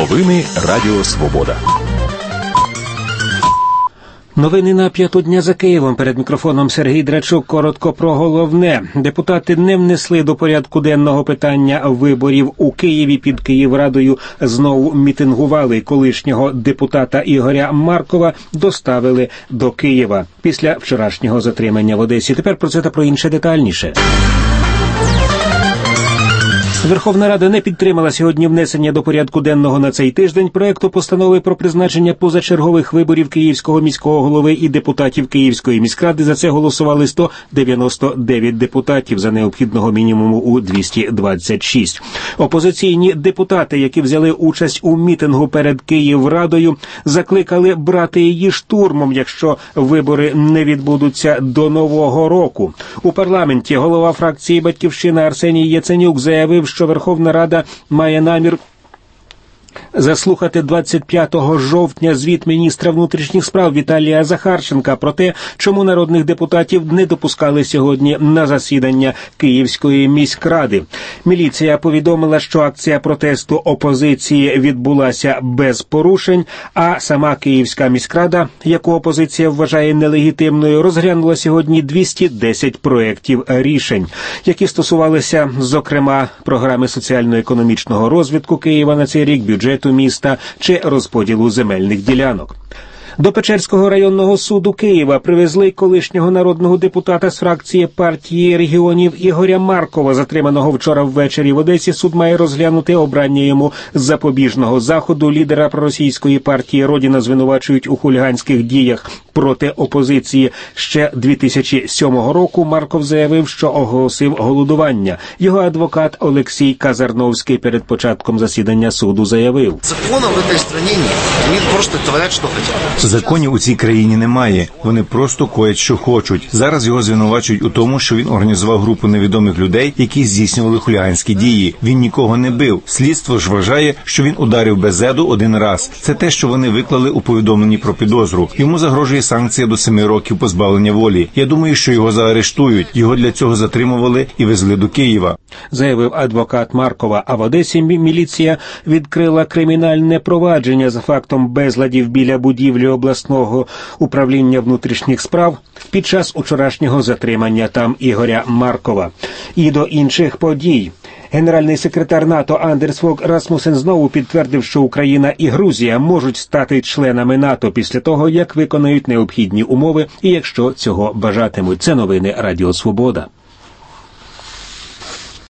Новини Радіо Свобода. Новини на п'яту дня за Києвом. Перед мікрофоном Сергій Драчук. Коротко про головне. Депутати не внесли до порядку денного питання виборів у Києві. Під Київрадою знову мітингували. Колишнього депутата Ігоря Маркова доставили до Києва після вчорашнього затримання в Одесі. Тепер про це та про інше детальніше. Верховна Рада не підтримала сьогодні внесення до порядку денного на цей тиждень проекту постанови про призначення позачергових виборів Київського міського голови і депутатів Київської міськради. За це голосували 199 депутатів за необхідного мінімуму у 226. Опозиційні депутати, які взяли участь у мітингу перед Київрадою, закликали брати її штурмом, якщо вибори не відбудуться до Нового року. У парламенті голова фракції «Батьківщина» Арсеній Яценюк заявив, що Верховна Рада має намір заслухати 25 жовтня звіт міністра внутрішніх справ Віталія Захарченка про те, чому народних депутатів не допускали сьогодні на засідання Київської міськради. Міліція повідомила, що акція протесту опозиції відбулася без порушень, а сама Київська міськрада, яку опозиція вважає нелегітимною, розглянула сьогодні 210 проєктів рішень, які стосувалися, зокрема, програми соціально-економічного розвитку Києва на цей рік, бюджету міста чи розподілу земельних ділянок. До Печерського районного суду Києва привезли колишнього народного депутата з фракції партії регіонів Ігоря Маркова, затриманого вчора ввечері в Одесі. Суд має розглянути обрання йому запобіжного заходу. Лідера проросійської партії «Родина» звинувачують у хуліганських діях проти опозиції. Ще 2007 року Марков заявив, що оголосив голодування. Його адвокат Олексій Казарновський перед початком засідання суду заявив: «Законів в цій країні немає. Вони просто творять, що хочуть». Законів у цій країні немає. Вони просто коять, що хочуть. Зараз його звинувачують у тому, що він організував групу невідомих людей, які здійснювали хуліганські дії. Він нікого не бив. Слідство ж вважає, що він ударив Безеду один раз. Це те, що вони виклали у повідомленні про підозру. Йому загрожує санкція до 7 років позбавлення волі. Я думаю, що його заарештують. Його для цього затримували і везли до Києва, заявив адвокат Маркова. А в Одесі міліція відкрила кримінальне провадження за фактом безладів біля будівлі обласного управління внутрішніх справ під час учорашнього затримання там Ігоря Маркова. І до інших подій. Генеральний секретар НАТО Андерс Фог Расмусен знову підтвердив, що Україна і Грузія можуть стати членами НАТО після того, як виконають необхідні умови і якщо цього бажатимуть. Це новини Радіо Свобода.